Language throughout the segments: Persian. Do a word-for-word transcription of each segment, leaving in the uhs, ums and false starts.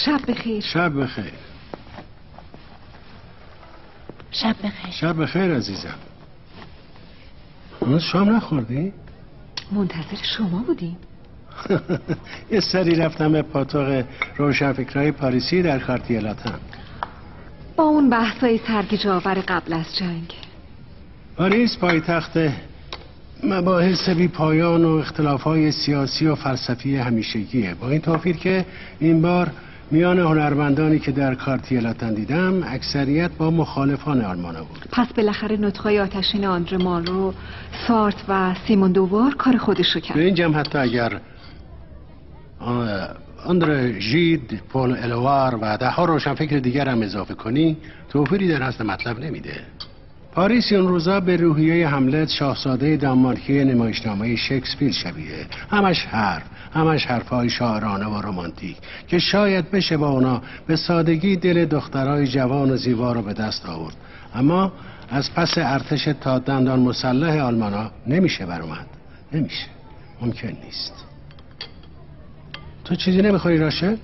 شب بخیر. شب بخیر. شب بخیر. شب بخیر عزیزم. هنوز شام نخوردی؟ منتظر شما بودیم. یه سری رفتم به پاتوق روشنفکرهای پاریسی در کارتیه لاتن با اون بحثای سرگیج‌آور قبل از جنگ. پاریس پایتخت مباحث بی پایان و اختلافهای سیاسی و فلسفی همیشگیه، با این توفیر که این بار میان هنرمندانی که در کارتیه لاتن دیدم اکثریت با مخالفان آلمانا بود. پس بالاخره نطقای آتشین آندره مالرو، سارت و سیمون دووار کار خودشو کرد. به این جمع حتی اگر آندره ژید، پل الوار و ده ها روشنفکر دیگر هم اضافه کنی توفیری در اصل مطلب نمیده. پاریس اون روزا به روحیه هملت شاهزاده دانمارکی نمایشنامه شکسپیر شبیه، همش حرف همش حرفای شاعرانه و رمانتیک که شاید بشه با اونا به سادگی دل دخترای جوان و زیبا رو به دست آورد، اما از پس ارتش تا دندان مسلح آلمانا نمیشه برآمد. نمیشه، ممکن نیست. تو چیزی نمیخوری راشه؟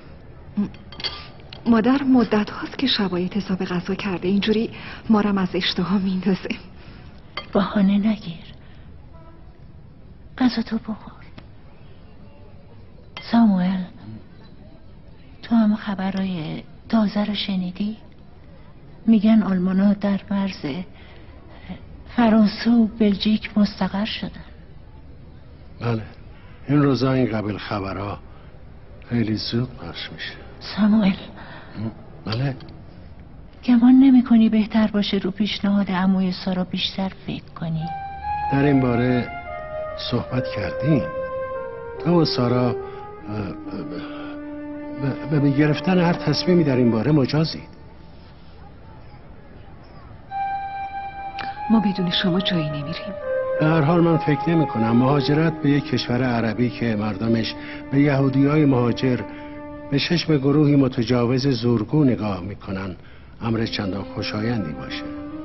مادر مدت هاست که شبای حساب غذا کرده، اینجوری مارم از اشتها میندازه. بهانه نگیر، غذا تو بخور. ساموئل، تو هم خبرای تازه رو شنیدی؟ میگن آلمانا در مرز فرانسه و بلژیک مستقر شدن. بله، این روزا این قبیل خبرها خیلی زود پخش میشه. ساموئل، بله، گمان نمی کنی بهتر باشه رو پیشنهاد عموی سارا بیشتر فکر کنی؟ در این باره صحبت کردیم. تو و سارا به به گرفتن هر تصمیمی در این باره مجازید. ما بدون شما جایی نمیریم. به هر حال من فکر نمی کنم مهاجرت به یک کشور عربی که مردمش به یهودیای مهاجر به چشم گروهی متجاوز زورگو نگاه میکنن امر چندان خوشایندی باشه.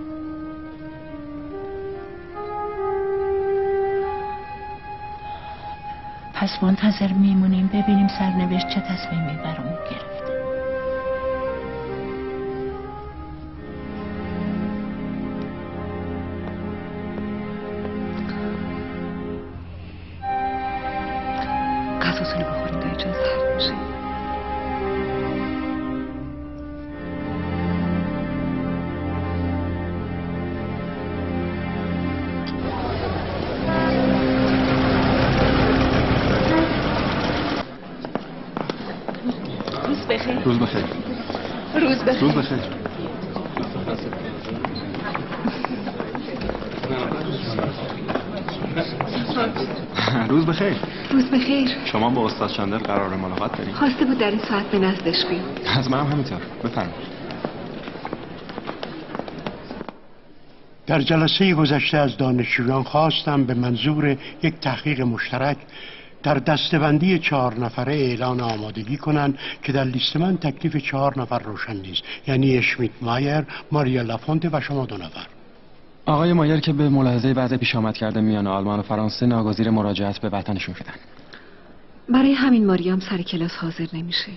پس منتظر میمونیم ببینیم سرنوشت چه تصمیمی برامون گرفته. غذاتونو بخوریم تا چون سرد میشه. روز بخیر. روز بخیر. روز بخیر. روز بخیر. روز بخیر. شما با استاد چندر قرار ملاقات دارید؟ خواسته بود در این ساعت به نزدش بیم. از منم همینطور. بفرمایید. در جلسه گذشته از دانشجویان خواستم به منظور یک تحقیق مشترک در دسته‌بندی چهار نفره اعلان آمادگی کنند که در لیست من تکلیف چهار نفر روشن نیست، یعنی اشمیت مایر، ماریا لافونته و شما دو نفر. آقای مایر که به ملاحظه وضع پیش آمد کرده میان آلمان و فرانسه ناگزیر مراجعت به وطنشون شدن. برای همین ماریام سر کلاس حاضر نمیشه.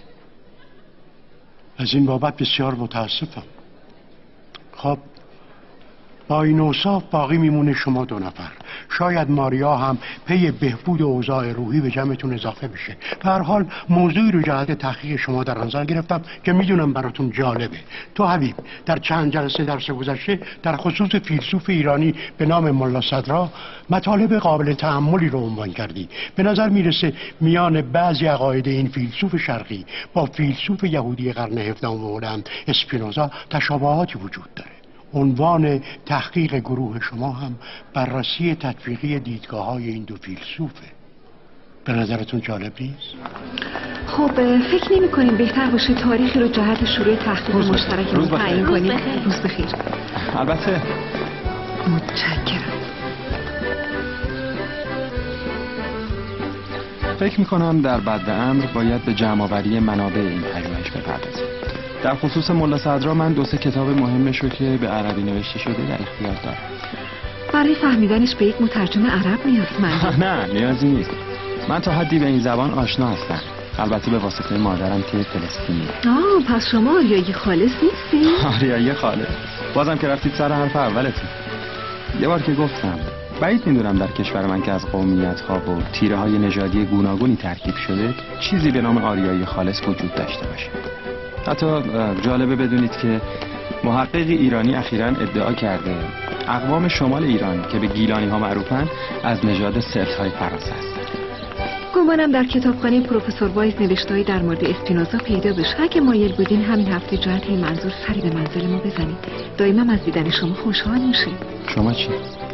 از این بابت بسیار متاسفم. خب با این اوصاف باقی میمونه شما دو نفر. شاید ماریا هم پی بهبود اوضاع روحی به جمعتون اضافه بشه. به هر حال موضوعی رو جهت تحقیق شما در نظر گرفتم که میدونم براتون جالبه. تو حبیب در چند جلسه درس گذشته در خصوص فیلسوف ایرانی به نام ملا صدرا مطالب قابل تأملی رو عنوان کردی. به نظر میرسه میان بعضی عقاید این فیلسوف شرقی با فیلسوف یهودی قرن هفدهم هلند اسپینوزا تشابهاتی وجود داره. عنوان تحقیق گروه شما هم بررسی تطبیقی دیدگاه های این دو فیلسوفه. به نظرتون جالب نیست؟ خب فکر نمی کنیم بهتر باشه تاریخی رو جهت شروع تحقیق مشترک تعیین کنیم؟ روز بخیر. البته متشکرم. فکر میکنم در بد امر باید به جمع‌آوری منابع این پژوهش بپردازیم. در خصوص ملا صدرا من دو سه کتاب مهمشو که به عربی نوشته شده در اختیار دارم. برای فهمیدنش به یک مترجم عرب نیازمندی؟ نه نیازی نیست. من تا حدی به این زبان آشنا هستم. البته به واسطه مادرم که فلسطینی. آه پس شما آریایی خالص نیستی؟ آریایی خالص؟ بازم که رفتید سر حرف اولتون. یه بار که گفتم بعید میدونم در کشور من که از قومیت‌ها و تیره‌های نژادی گوناگونی ترکیب شده چیزی به نام آریایی خالص وجود داشته باشه. حتی جالبه بدونید که محققی ایرانی اخیراً ادعا کرده اقوام شمال ایران که به گیلانی ها معروفن از نژاد سلت‌های فرانسه هستن. گمانم در کتابخانه پروفسور وایز نوشته‌ای در مورد اسپینوزا پیدا بشه. اگه مایل بودین همین هفته جهت این منظور سری به منزل ما بزنید. دائما از دیدن شما خوشحال میشیم. شما چی؟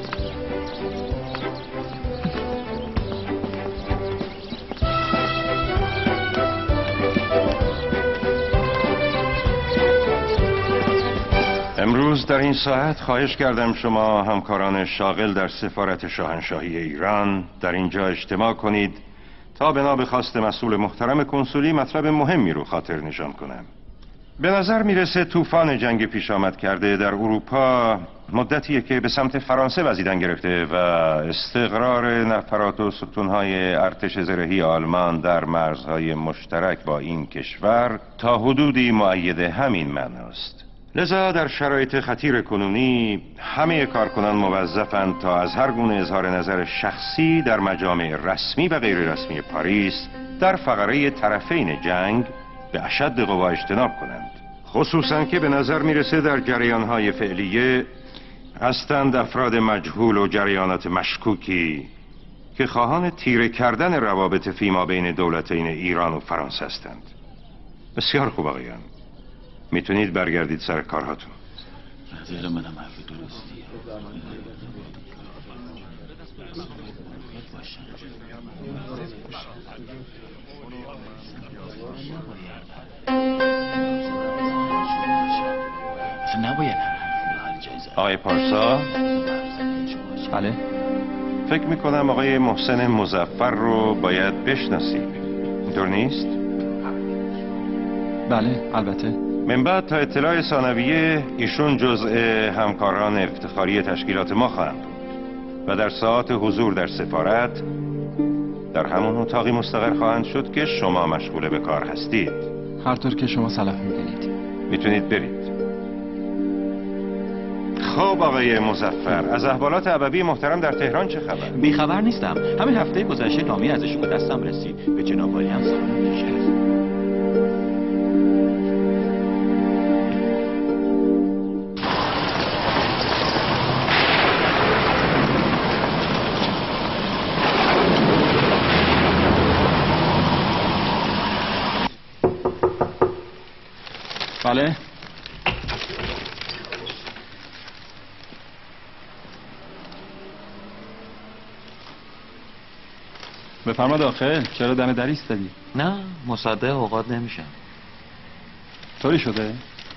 امروز در این ساعت خواهش کردم شما همکاران شاغل در سفارت شاهنشاهی ایران در اینجا اجتماع کنید تا بنا به خواست مسئول محترم کنسولی مطلب مهمی رو خاطر نشان کنم. به نظر میرسه طوفان جنگ پیش آمد کرده در اروپا مدتیه که به سمت فرانسه وزیدن گرفته و استقرار نفرات و ستونهای ارتش زرهی آلمان در مرزهای مشترک با این کشور تا حدودی مؤید همین معناست. لذا در شرایط خطیر کنونی همه کارکنان موظفند تا از هر گونه اظهار نظر شخصی در مجامع رسمی و غیر رسمی پاریس در فقره طرفین جنگ به اشد قوا اجتناب کنند. خصوصا که به نظر میرسه در جریانهای فعلیه هستند افراد مجهول و جریانات مشکوکی که خواهان تیره کردن روابط فیما بین دولتین ایران و فرانسه هستند. بسیار خوب آقایان، میتونید برگردید سر کارهاتون. نظر منم حرف درستیه. نباید آقای پارسا؟ بله؟ فکر میکنم آقای محسن مظفر رو باید بشناسید، اینطور نیست؟ بله البته. من بعد تا اطلاع ثانویه ایشون جزء همکاران افتخاری تشکیلات ما خواهند بود و در ساعات حضور در سفارت در همون اتاقی مستقر خواهند شد که شما مشغول به کار هستید. هر طور که شما صلاح می‌دونید. میتونید برید. خب آقای مظفر، از احوالات ابوی محترم در تهران چه خبر؟ بی خبر نیستم. همین هفته گذشته نامی ازشون به دستم رسید. به جناب والی هم سلام نشست. بله؟ بفرما داخل. چرا دم در ایستادی؟ نه مصدق اوقات نمیشم. طوری شده؟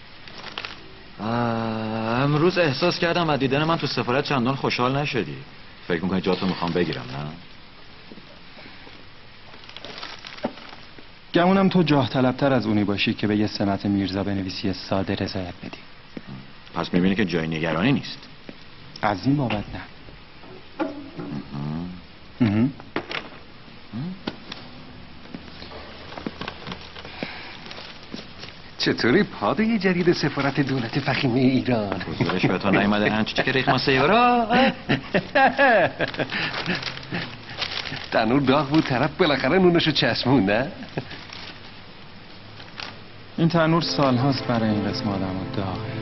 امروز احساس کردم از دیدن من تو سفارت چندان خوشحال نشدی. فکر میکنی جاتو میخوام بگیرم نه؟ گمونم تو جاه طلبتر از اونی باشی که به یه سمت میرزا بنویسی ساده رضایت بدی. پس میبینی که جای نگرانی نیست. از این بابت نه. چطوری پاده یه جدید سفارت دولت فخیمه ایران؟ حضورش به تو نیمده همچی که ریخما سیورا. تنور داغ بود طرف بالاخره نونشو چسبون نه؟ این تنور سالهاست برای این قسم آدم و داغه.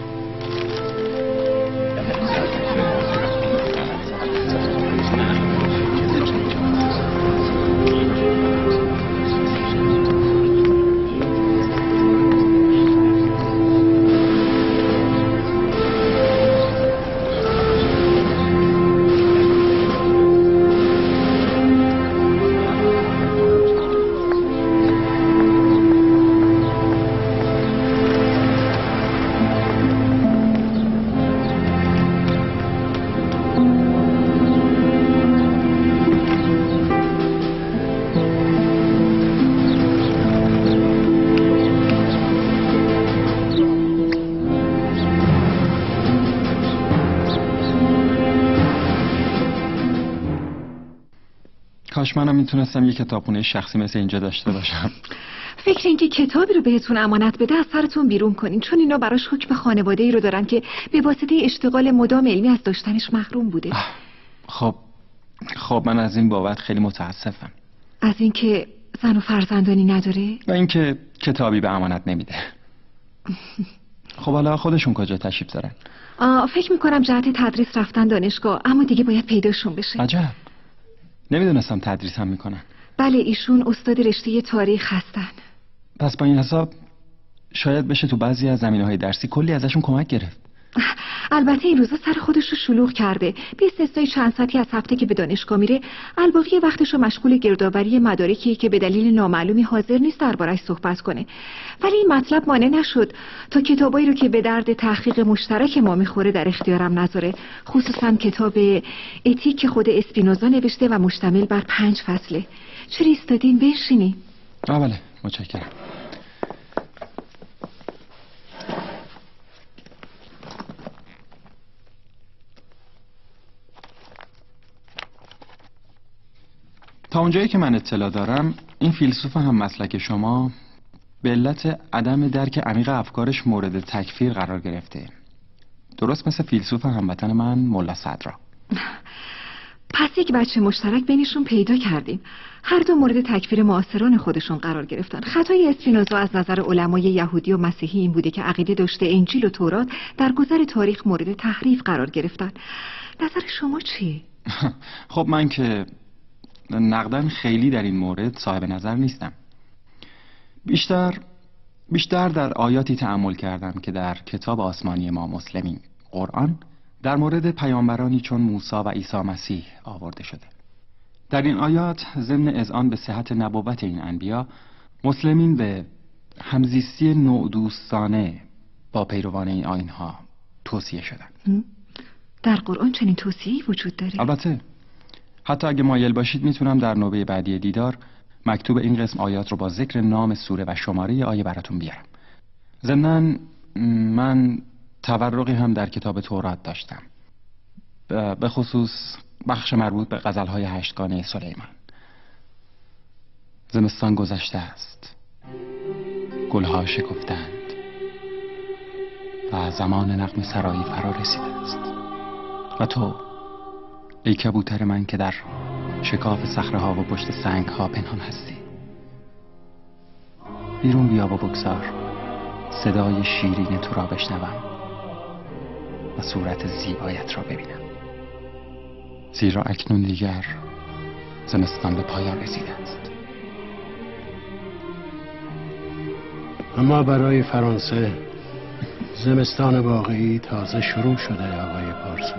کاش منم میتونستم یه کتابخونه شخصی مثل اینجا داشته باشم. فکر اینکه کتابی رو بهتون امانت بده از سرتون بیرون کنین، چون اینا براش حکم خانواده‌ای رو دارن که به واسطه اشتغال مدام علمی از داشتنش محروم بوده. خب خب من از این بابت خیلی متاسفم. از اینکه زن و فرزندانی نداره و اینکه کتابی به امانت نمیده. خب حالا خودشون کجا تشریف دارن؟ فکر میکنم جهت تدریس رفتن دانشگاه، اما دیگه باید پیداشون بشه. عجب، نمیدونستم تدریس هم میکنن. بله ایشون استاد رشته تاریخ هستن. پس با این حساب شاید بشه تو بعضی از زمینه‌های درسی کلی ازشون کمک گرفت. البته این روزا سر خودش رو شلوغ کرده، به استثنای چند ساعتی از هفته که به دانشگاه میره، الباقی وقتش رو مشغول گردآوری مدارکی که به دلیل نامعلومی حاضر نیست درباره‌اش صحبت کنه. ولی این مطلب مانع نشد تا کتابایی رو که به درد تحقیق مشترک ما میخوره در اختیارم نذاره، خصوصا کتاب اتیک که خود اسپینوزا نوشته و مشتمل بر پنج فصله. چرا ایستادین؟ بنشینین. آه بله متشکرم. تا اونجایی که من اطلاع دارم این فیلسوف هم مسلک شما به علت عدم درک عمیق افکارش مورد تکفیر قرار گرفته، درست مثل فیلسوف هموطن من ملا صدرا. پس یک بچه مشترک بینشون پیدا کردیم، هر دو مورد تکفیر معاصران خودشون قرار گرفتن. خطای اسپینوزا از نظر علمای یهودی و مسیحی این بوده که عقیده داشته انجیل و تورات در گذر تاریخ مورد تحریف قرار گرفتن. نظر شما چیه؟ خب من که نقدن خیلی در این مورد صاحب نظر نیستم. بیشتر بیشتر در آیاتی تأمل کردم که در کتاب آسمانی ما مسلمین قرآن در مورد پیامبرانی چون موسی و عیسی مسیح آورده شده. در این آیات ضمن اذعان به صحت نبوت این انبیا، مسلمین به همزیستی نوع‌دوستانه با پیروان این آیین‌ها توصیه شدند. در قرآن چنین توصیه‌ای وجود داره؟ البته حتی اگه مایل باشید میتونم در نوبه بعدی دیدار مکتوب این قسم آیات رو با ذکر نام سوره و شماره آیه براتون بیارم. ضمناً من تورقی هم در کتاب تورات داشتم، به خصوص بخش مربوط به غزل‌های هشتگانه سلیمان. زمستان گذشته است، گلها شکفتند و زمان نغمه سرایی فرا رسیده است و تو ای کبوتر من که در شکاف صخره‌ها و پشت سنگ‌ها پنهان هستی، بیرون بیا و بگذار صدای شیرین تو را بشنوم و صورت زیبایت را ببینم، زیرا اکنون دیگر زمستان به پایان رسیده است. اما برای فرانسه زمستان واقعی تازه شروع شده آقای پارسون.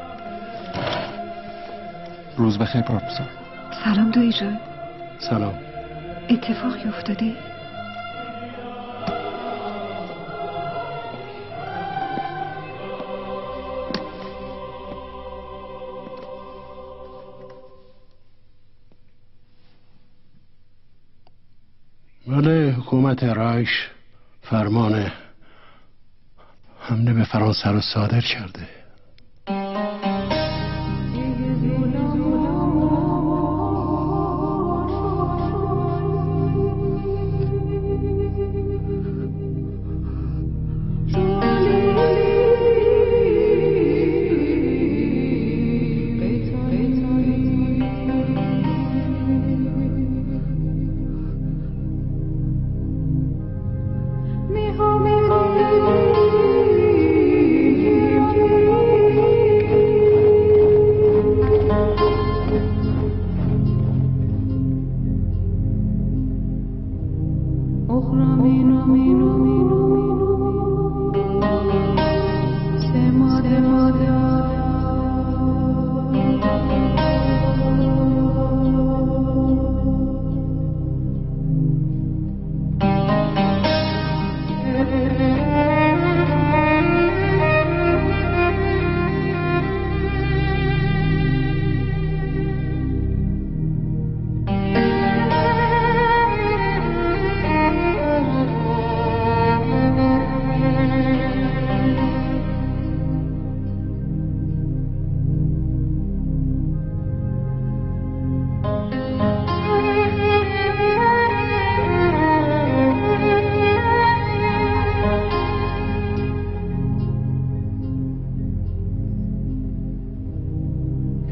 روز بخیر پروفسور. سلام دوی جان. سلام. اتفاقی افتاده؟ بله، حکومت رایش فرمان حمله به فرانسه رو صادر کرده.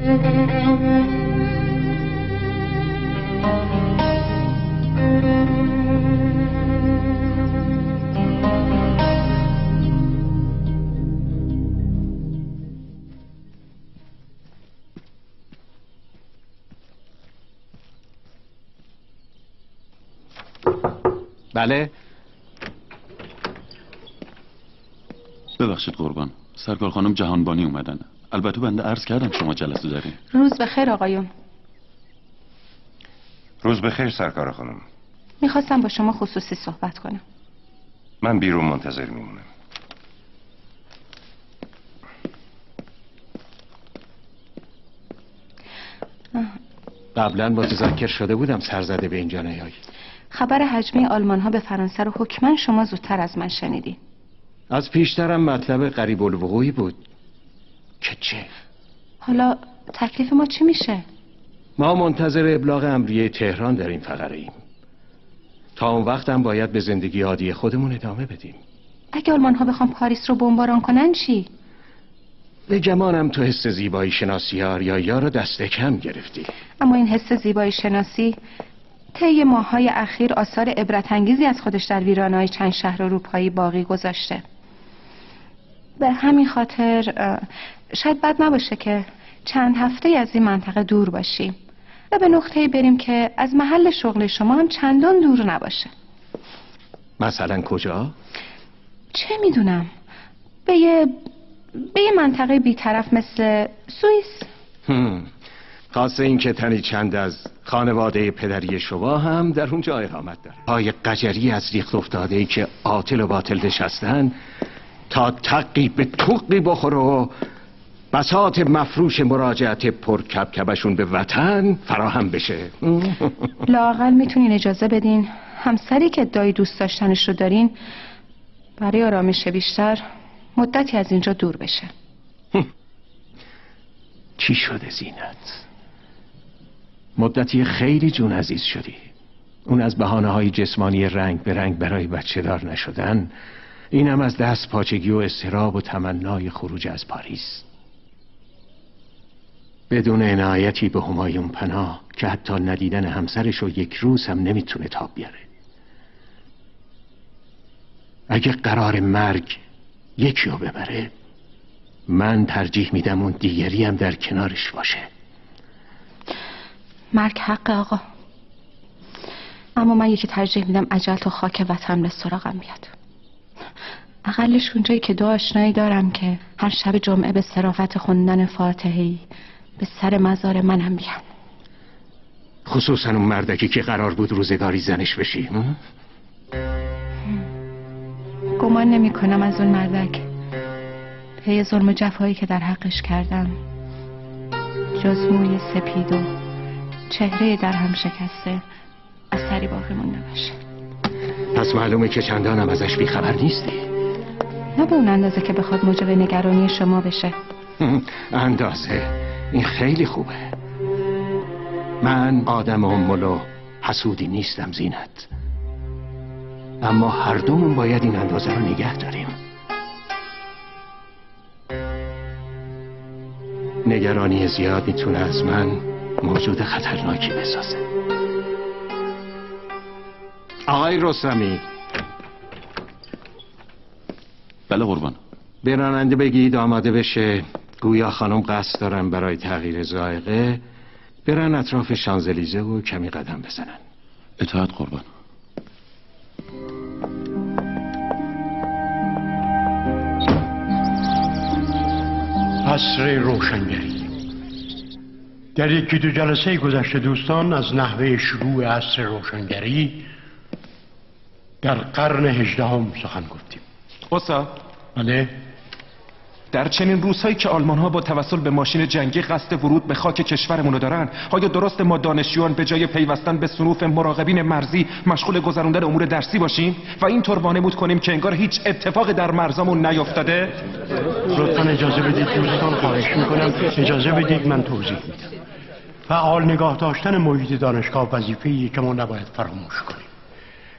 بله. ببخشید قربان، سرکار خانم جهانبانی اومدن. البته بنده عرض کردم شما جلسه دارین. روز بخیر آقایون. روز بخیر سرکار خانم. میخواستم با شما خصوصی صحبت کنم. من بیرون منتظر میمونم. قبلا متذکر شده بودم سرزده به اینجا نیایی. خبر هجمه آلمان ها به فرانسه رو حتما شما زودتر از من شنیدی. از پیشترم مطلب قریب الوقوعی بود. که چه؟ حالا تکلیف ما چی میشه؟ ما منتظر ابلاغ امریه تهران در این فقره ایم. تا اون وقت هم باید به زندگی عادی خودمون ادامه بدیم. اگه آلمان ها بخوام پاریس رو بمباران کنن چی؟ به گمانم تو حس زیبایی شناسی آریایا رو دست کم گرفتی. اما این حس زیبایی شناسی طی ماه‌های اخیر آثار عبرت انگیزی از خودش در ویرانه‌های چند شهر اروپایی باقی گذاشته. به همین خاطر شاید بد نباشه که چند هفته از این منطقه دور باشیم و به نقطه‌ای بریم که از محل شغل شما هم چندان دور نباشه. مثلا کجا؟ چه میدونم، به یه به یه منطقه بی‌طرف مثل سوئیس. هم. خاصه این که تنی چند از خانواده پدری شما هم در اونجا اقامت داره. های قجری از ریخت افتاده ای که عاطل و باطل نشستن تا تقی به توقی بخوره و بساط مفروش مراجعت پرکبکبشون به وطن فراهم بشه. لااقل میتونین اجازه بدین همسری که ادعای دوست داشتنش رو دارین برای آرامش بیشتر مدتی از اینجا دور بشه. چی شده زینت؟ مدتی خیلی جون عزیز شدی. اون از بهانه‌های جسمانی رنگ به رنگ برای بچه دار نشدن، اینم از دست پاچگی و اضطراب و تمنای خروج از پاریس. بدون عنایتی به همایون پناه که حتی ندیدن همسرش رو یک روز هم نمیتونه تاب بیاره. اگه قرار مرگ یکی رو ببره، من ترجیح میدم اون دیگری هم در کنارش باشه. مرگ حق آقا، اما من یکی ترجیح میدم عجل تا خاک وطن به سراغم بیاد. اقلش اونجایی که دو آشنایی دارم که هر شب جمعه به صرافت خوندن فاتحه‌ای به سر مزار منم بیان. خصوصا اون مردکی که قرار بود روزگاری زنش بشی. گمان نمی کنم از اون مردک پی ظلم و جفایی که در حقش کردم جز موی سپید و چهره در هم شکسته اثری باقی مونده باشه. پس معلومه که چندانم ازش بیخبر نیستی. نه به اون اندازه که بخواد موجب نگرانی شما بشه. اندازه؟ این خیلی خوبه. من آدم امول و حسودی نیستم زینت، اما هر دومون باید این اندازه رو نگه داریم. نگرانی زیاد میتونه از من موجود خطرناکی بسازه. آقای رستمی. بله قربان. به راننده بگید آماده بشه، گویا خانم قصد دارن برای تغییر ذائقه برن اطراف شانزلیزه و کمی قدم بزنن. اطاعت قربان. عصر روشنگری. در یکی دو جلسه گذشته دوستان از نحوه شروع عصر روشنگری در قرن هجدهم سخن گفتیم. استاد، بله. در چنین روزهایی که آلمان ها با توسل به ماشین جنگی قصد ورود به خاک کشورمون رو دارن، آیا درست ما دانشجویان به جای پیوستن به صنوف مراقبین مرزی مشغول گذراندن امور درسی باشیم و اینطور وانمود کنیم که انگار هیچ اتفاقی در مرزامون نیفتاده؟ لطفا اجازه بدید دوستان، خواهش میکنم اجازه بدید من توضیح میدم. فعال نگاه داشتن محیط دانشگاه وظیفه‌ایه که ما نباید فراموش کنیم.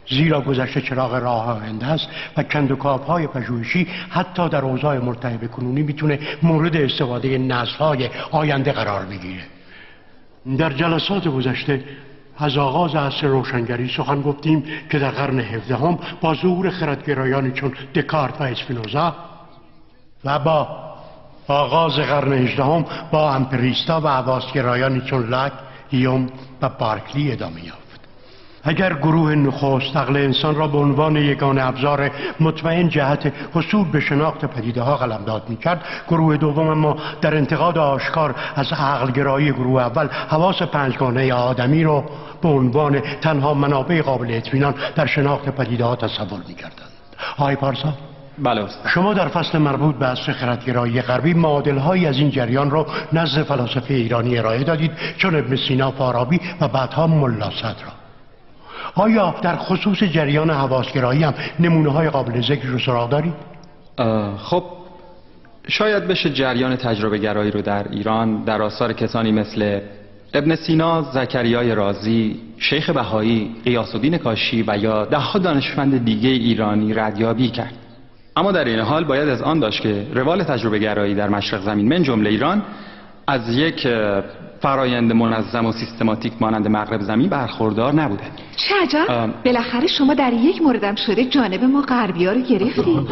زیرا گذشته چراغ راه آینده است و کندوکاوهای پژوهشی حتی در اوضاع مرتهب کنونی میتونه مورد استفاده نسل‌های آینده قرار بگیره. در جلسات گذشته از آغاز عصر روشنگری سخن گفتیم که در قرن هفدهم با ظهور خردگرایانی چون دکارت و اسپینوزا و با آغاز قرن هجدهم با امپریستا و حواسگرایانی چون لاک، هیوم و بارکلی ادامه یافت. اگر گروه نخست عقل انسان را به عنوان یگانه ابزار مطمئن جهت حصول به شناخت پدیده ها قلمداد می کرد، گروه دوم اما در انتقاد آشکار از عقلگرایی گروه اول حواس پنجگانه آدمی را به عنوان تنها منابع قابل اطمینان در شناخت پدیده ها تصور می کردند. آقای پارسا؟ بله استاد. شما در فصل مربوط به عصر خردگرایی غربی معادل‌هایی از این جریان را نزد فلاسفه ایرانی ارائه دادید، چون ابن سینا، فارابی و بعدها ملا صدر. آیا در خصوص جریان حواسگرایی هم نمونه های قابل ذکر رو سراغ دارید؟ خب شاید بشه جریان تجربه گرایی رو در ایران در آثار کسانی مثل ابن سینا، زکریای رازی، شیخ بهایی، غیاث‌الدین کاشی و یا ده‌ها دانشمند دیگه ایرانی ردیابی کرد. اما در این حال باید از آن داشت که روال تجربه گرایی در مشرق زمین من جمله ایران از یک فرایند منظم و سیستماتیک مانند مغرب زمین برخوردار نبوده. چه عجب؟ بالاخره شما در یک موردم شده جانب ما غربی‌ها رو گرفتید.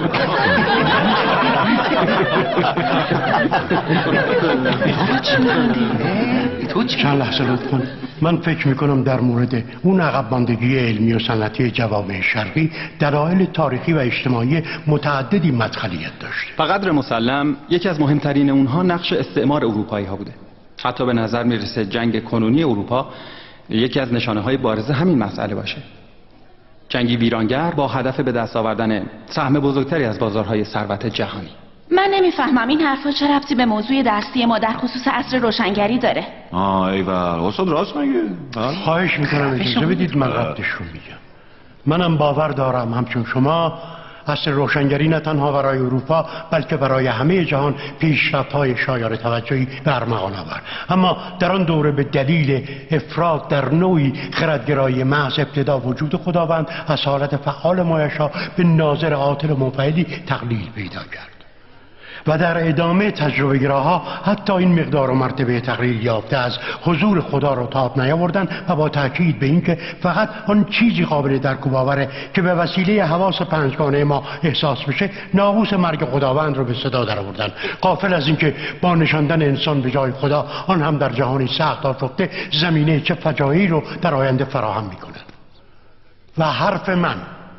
چند لحظه لطفاً. من فکر میکنم در مورد اون عقب ماندگی علمی و صنعتی جوامع شرقی دلایل تاریخی و اجتماعی متعددی مدخلیت داشت. فقدر مسلم یکی از مهمترین اونها نقش استعمار اروپایی ها بوده. حتی به نظر میرسه جنگ کنونی اروپا یکی از نشانه های بارز همین مسئله باشه. جنگی ویرانگر با هدف به دست آوردن سهم بزرگتری از بازارهای ثروت جهانی. من نمیفهمم این حرفا چه ربطی به موضوع درسی ما در خصوص عصر روشنگری داره. آه ایول استاد راست میگه. خواهش میکنم اجازه بدید من قبلش رو میگم. منم باور دارم همچون شما عصر روشنگری نه تنها برای اروپا بلکه برای همه جهان پیشرفت‌های شایان توجهی به ارمغان آورد. اما در آن دوره به دلیل افراط در نوعی خردگرایی محض ابتدا وجود خداوند از حالت فعال مایشا به ناظر عاطل و منفعلی تقلیل پیدا کرد و در ادامه تجربه گراها حتی این مقدار و مرتبه تقلیل یافته از حضور خدا را تاب نیاوردن و با تاکید به اینکه فقط آن چیزی قابل درک و باوره که به وسیله حواس پنجگانه ما احساس بشه ناقوس مرگ خداوند رو به صدا درآوردن، غافل از اینکه با نشاندن انسان به جای خدا آن هم در جهانی سخت آشفته زمینه چه فجایعی رو در آینده فراهم میکنن. و حرف من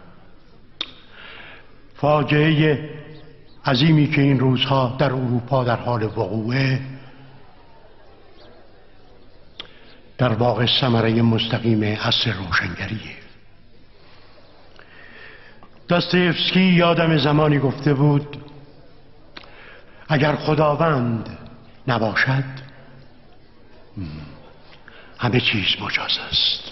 فاجعه عظیمی که این روزها در اروپا در حال وقوعه در واقع ثمره مستقیم عصر روشنگریه. داستایفسکی یادم زمانی گفته بود اگر خداوند نباشد همه چیز مجاز است.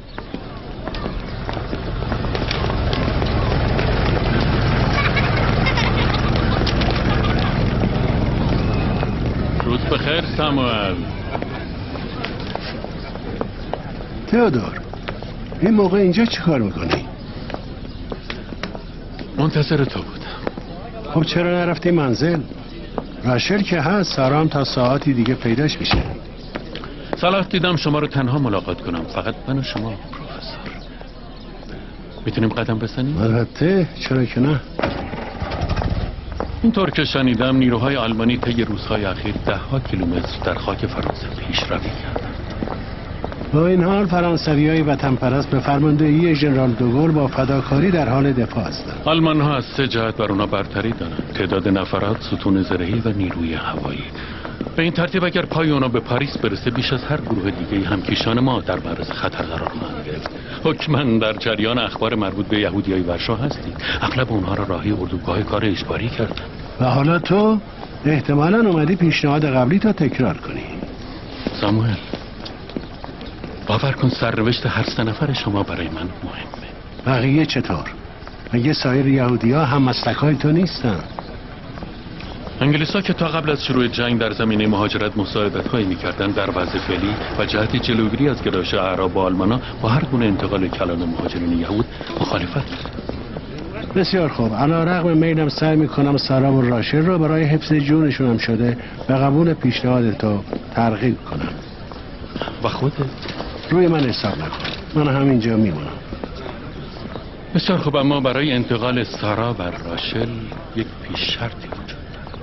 روز بخیر ساموئل. تئودور این موقع اینجا چی کار میکنی؟ منتظر تو بودم. خب چرا نرفتی منزل؟ راشل که هست، سارام تا ساعتی دیگه پیداش میشه. صلاح دیدم شما رو تنها ملاقات کنم، فقط من و شما پروفسور. میتونیم قدم بزنیم؟ البته، چرا که نه. اینطور که شنیدم نیروهای آلمانی طی روزهای اخیر ده ها کیلومتر در خاک فرانسه پیشروی کردند. با این حال فرانسویای وطن پرست به فرماندهی ژنرال دوگل با فداکاری در حال دفاع هستند. آلمان ها از سه جهت بر اونا برتری دارند: تعداد نفرات، ستون زرهی و نیروی هوایی. به این ترتیب اگر پای اونا به پاریس برسه بیش از هر گروه دیگه همکیشان ما در معرض خطر قرار خواهند گرفت. حتما در جریان اخبار مربوط به یهودیای ورشو هستید. اغلب اونها را راهی اردوگاه کار اجباری کردن. و حالا تو احتمالاً اومدی پیشنهاد قبلی تا تکرار کنی. ساموئل، باور کن سرنوشت هر سه نفر شما برای من مهمه. بقیه چطور؟ مگه سایر یهودی‌ها هم مسلک‌های تو نیستن؟ انگلیس‌ها که تا قبل از شروع جنگ در زمینه مهاجرت مساعدت‌هایی می‌کردند، در وضع فعلی و جهت جلوگیری از گرایش اعراب و آلمان‌ها با هر گونه انتقال کلان مهاجرین یهود مخالفت کرد. بسیار خوب. علیرغم میلم سعی میکنم سارا و راشل رو برای حفظ جونشون هم شده به قبول پیشنهاد تو ترغیب کنم. و خودت؟ روی من حساب نکن، من همینجا میمونم. بسیار خوب، اما برای انتقال سارا و راشل یک پیش شرطی وجود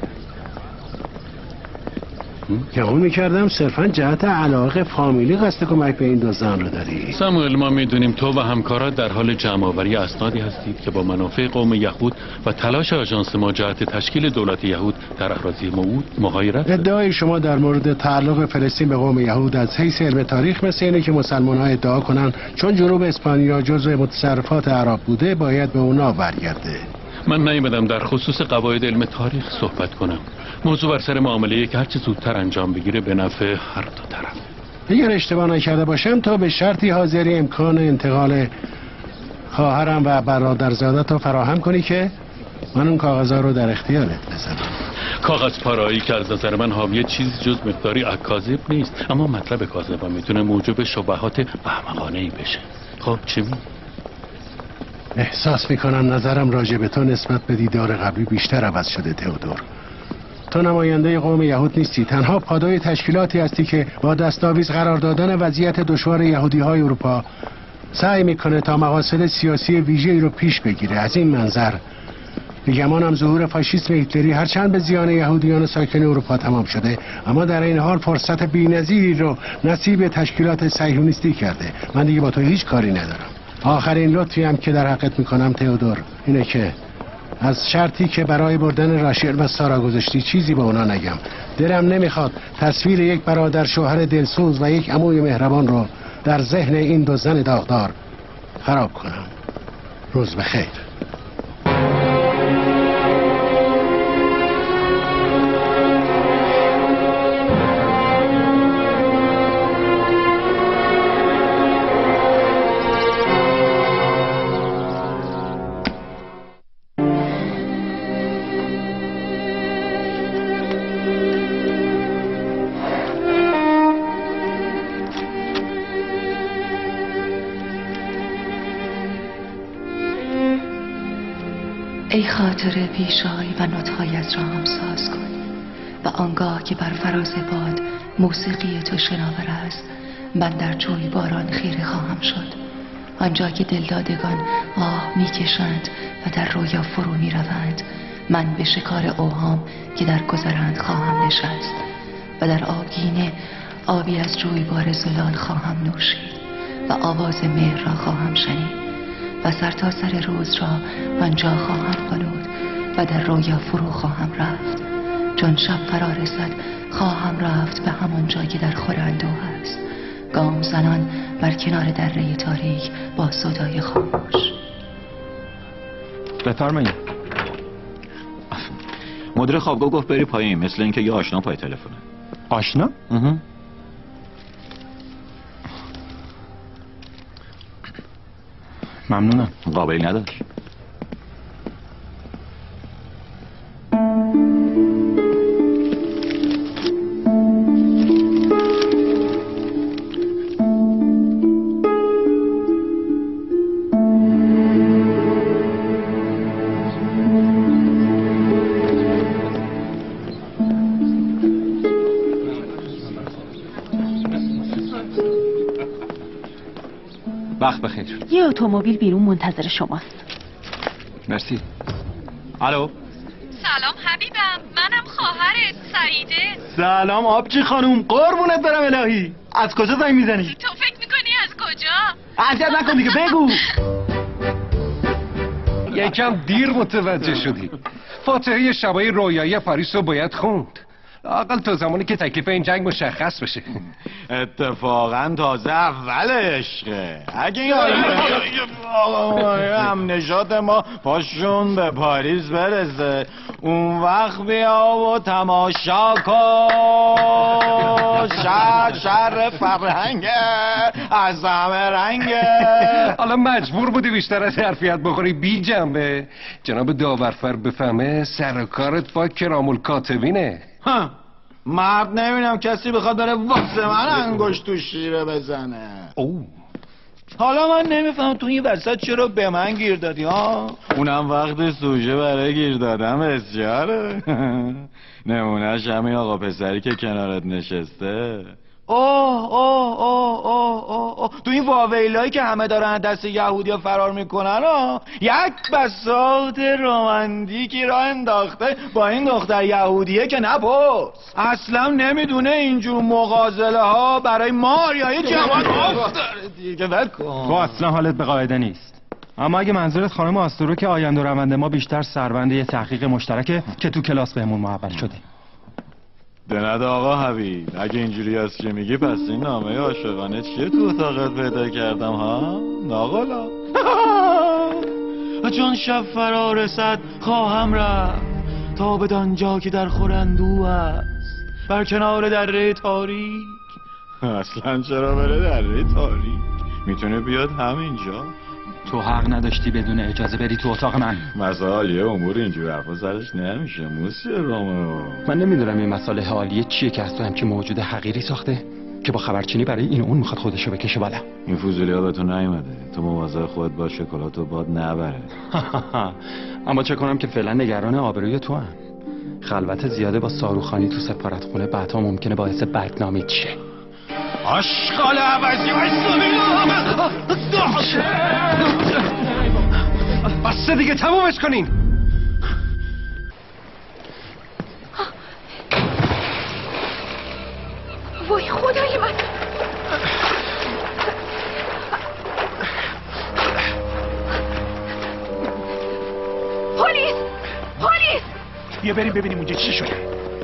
گمون میکردم صرفا جهت علاقه فامیلی قصد کمک به این دو زن رو داری. ساموئل، ما میدونیم تو و همکارات در حال جمع آوری اسنادی هستید که با منافع قوم یهود و تلاش آژانس ما جهت تشکیل دولت یهود در اراضی موعود مغایرت. ادعای شما در مورد تعلق فلسطین به قوم یهود از حیث علم تاریخ مثل اینه که مسلمان‌ها ادعا کنن چون جنوب اسپانیا جزو متصرفات عرب بوده باید به اونا برگرده. من نیومدم در خصوص قواعد علم تاریخ صحبت کنم. موضوع بر سر معامله که هرچه زودتر انجام بگیره به نفع هر دو طرف. اگر اشتباه نکرده باشم تو به شرطی حاضری امکان انتقال خواهرم و برادرزادت رو فراهم کنی که من اون کاغذها رو در اختیارت بذارم. کاغذ پارایی که از نظر من حاوی چیز جز مقداری اکاذیب نیست، اما مطلب کاذبا میتونه موجب شبهات احمقانه‌ای بشه. خب چی می؟ احساس میکنم نظرم راجع به تو نسبت به دیدار قبلی بیشتر عوض شده تئودور. تو نماینده قوم یهود نیستی، تنها پادوی تشکیلاتی هستی که با دستاویز قرار دادن وضعیت دشوار یهودی های اروپا سعی میکنه تا مقاصد سیاسی ویژه‌ای رو پیش بگیره. از این منظر میگمانم ظهور فاشیسم هیتلری هرچند به زیان یهودیان ساکن اروپا تمام شده، اما در این حال فرصت بی‌نظیری رو نصیب تشکیلات صهیونیستی کرده. من دیگه با تو هیچ کاری ندارم. آخرین لطفی هم که در حقت میکنم تئودور اینه که از شرطی که برای بردن راشل و سارا گذاشتی چیزی به اونا نگم. دلم نمیخواد تصویر یک برادر شوهر دلسوز و یک عموی مهربان رو در ذهن این دو زن داغدار خراب کنم. روز بخیر. ای خاطر پیشای و نطقایت را هم ساز کن و آنگاه که بر فراز باد موسیقی تو شناور است، من در جوی باران خیره خواهم شد، آنجا که دلدادگان آه میکشند و در رویا فرو میروند. من به شکار اوهام که در گذرند خواهم نشست و در آبگینه آبی از جویبار زلال خواهم نوشید و آواز مهر را خواهم شنید و سر تا سر روز را آنجا خواهم غنود و در رویا فرو خواهم رفت. چون شب فرا رسد خواهم رفت به همان جایی که در خور اندوه است، گام زنان بر کنار دره تاریک با صدای خاموش. بفرمایید. مدیر خوابگاه گفت بری پایین، مثل اینکه یه آشنا پای تلفنه. آشنا؟ اها. ممنونم. قابلی نداشت. وقت بخیر. یه اتومبیل بیرون منتظر شماست. مرسی. الو. سلام حبیبم، منم خواهرت سعیده. سلام آبجی خانوم، قربونت برم الهی. از کجا زنگ میزنی؟ تو فکر میکنی از کجا؟ عجب نکن دیگه، بگو. یکم دیر متوجه شدی. فاتحه شبای رویایی پاریس رو باید خوند، لااقل تا زمانی که تکلیف این جنگ مشخص بشه. اتفاقا تازه اول عشقه. اگه این هم نشاط ما پاشون به پاریس برسه، اون وقت بیا و تماشا کن. شر شر فرهنگه از همه رنگه. حالا مجبور بودی بیشتر از حرفیت بخوری بی جنبه. جناب داورفر بفهمه سر و کارت با کرام الکاتبینه. ها مرد نمیدونم کسی بخواد داره واسه من انگشت تو شیره بزنه. او حالا من نمیفهم تو این وسط چرا به من گیر دادی ها؟ اونم وقت سوژه برای گیر دادن بسیاره. نمونهش همین آقا پسری که کنارت نشسته. اوه اوه اوه اوه اوه اوه تو این واویلایی که همه دارن دست یهودیا فرار میکنن ها، یک بساط رومانتیکی را انداخته با این دختر یهودیه که نپرس. اصلا نمیدونه اینجور مغازله ها برای ماریای جوان افتاره دیگه. ول کن. تو اصلا حالت به قاعده نیست. اما اگه منظورت خانم آسترو که آینده و روند ما بیشتر سربند یه تحقیق مشترکه که تو کلاس بهمون محول شده. دند آقا حبیب، اگه اینجوری از که میگی پس این نامه عاشقانه چیه تو اتاقت پیدا کردم ها؟ ناقلا چون شب فرا رسد خواهم رفت تا بدان جا که در خورندو است بر کنار دره تاریک. اصلا چرا بره دره تاریک؟ میتونه بیاد همینجا. تو حق نداشتی بدون اجازه بری تو اتاق من. مسائل یه امور اینجور حرفا سرش نمیشه موسی رامو. من نمیدونم این مسئله حالیه چیه که از تو همچین موجود حقیری ساخته که با خبرچینی برای این و اون میخواد خودشو بکشه بالا. این فضولی ها به تو نیومده. تو مواظب خودت باش شکلات و باد نبره. اما چه کنم که فعلا نگران آبروی تو هم. خلوت زیاده با ساروخانی تو سفارتخونه بعدها ممکنه باعث بدنامی شه. آشغال عوضی بسته دیگه تمومش کنین. وای خدای من. پلیس پلیس بیا بریم ببینیم اونجا چی شده.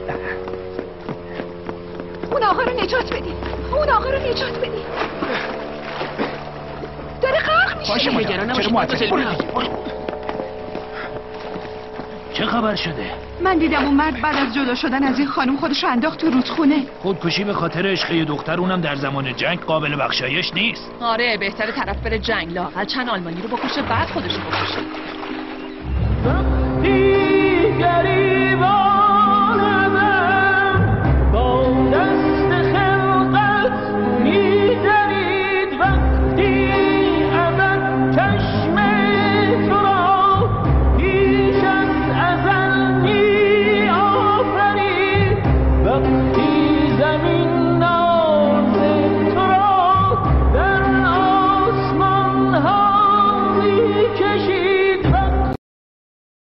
اون آقا رو نجات بدین. اون آقا رو نجات بدین. داره غرق میشه. باشه مادر چرا معطل؟ چه خبر شده؟ من دیدم اون مرد بعد از جدا شدن از این خانم خودشو انداخت تو رودخونه. خودکشی به خاطر عشق یه دختر اونم در زمان جنگ قابل بخشایش نیست. آره بهتره طرف بره جنگ لااقل چند آلمانی رو بکشه بعد خودشو بکشه.